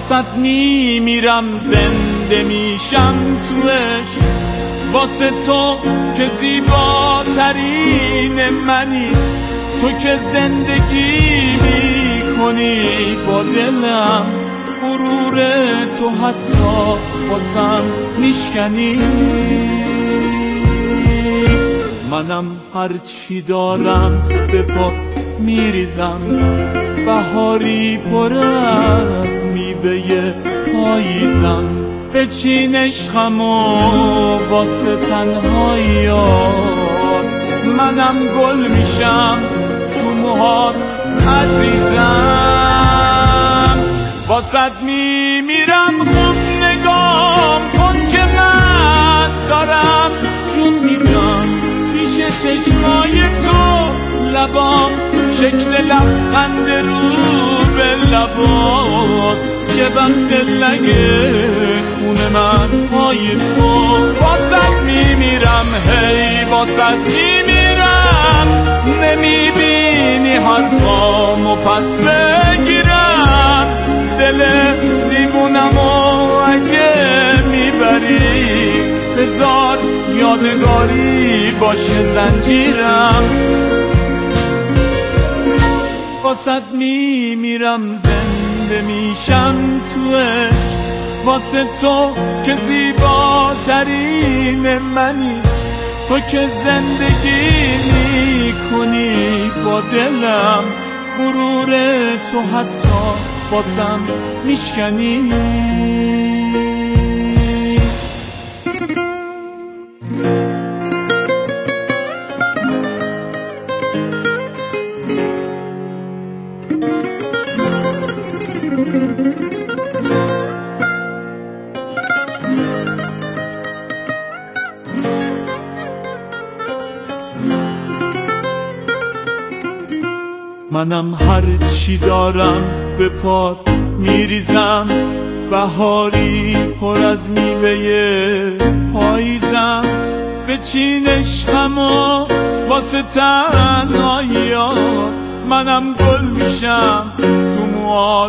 واسط میمیرم زنده میشم تو عشق، واسه تو که زیباترین منی، تو که زندگی میکنی با دلم، غرور تو حتی واسم میشکنی. منم هرچی دارم به پا میریزم، بهاری پر از میوه پاییزم، بچین عشقمو واسه تنهاییات، منم گل میشم تو موهات عزیزم. واسط میمیرم خوب نگام کن که من دارم جون میدم پیش چشمای تو، لبام شکل لبخند رو به لبات، یه وقت لگه خون من پای تو. واسط میمیرم هی واسط میمیرم، نمیبینی حرفامو پس بگیرم، دل دیوونمو اگه میبری بذار یادگاری باشه زنجیرم. واسط میمیرم زنده میشم تو عشق، واسه تو که زیباترین منی، تو که زندگی میکنی با دلم، غرور تو حتی واسم میشکنی. منم هرچی دارم به پات میریزم، بهاری پر از میوه پاییزم، بچین عشقمو واسه تنهاییات، منم گل میشم تو موهات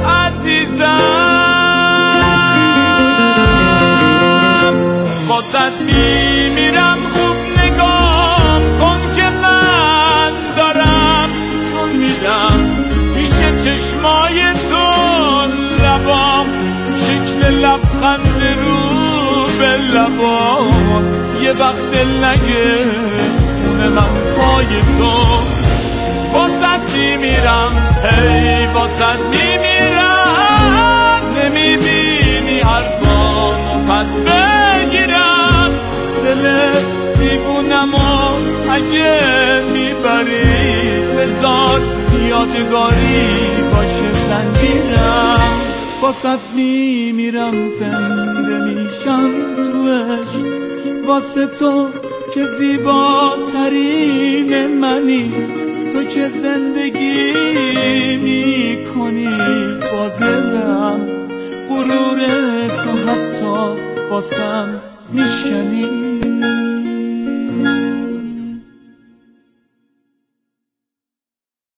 عزیزم. واسط میمیرم خوب نگام کن که من دارم جون میدم پیش چشمای تو، لبام شکل لبخند رو به لبات، یه وقت لگه خون من پای تو. واسط میمیرم هی واسط میمیرم، نمیبینی حرفامو پس بگیرم، دل دیوونمو اگه میبری بذار یادگاری باشه زنجیرم. واسط میمیرم زنده میشم تو عشق، واسه تو که زیباترین منی، تو که زندگی میکنی با دلم، غرور تو حتی واسم میشکنی.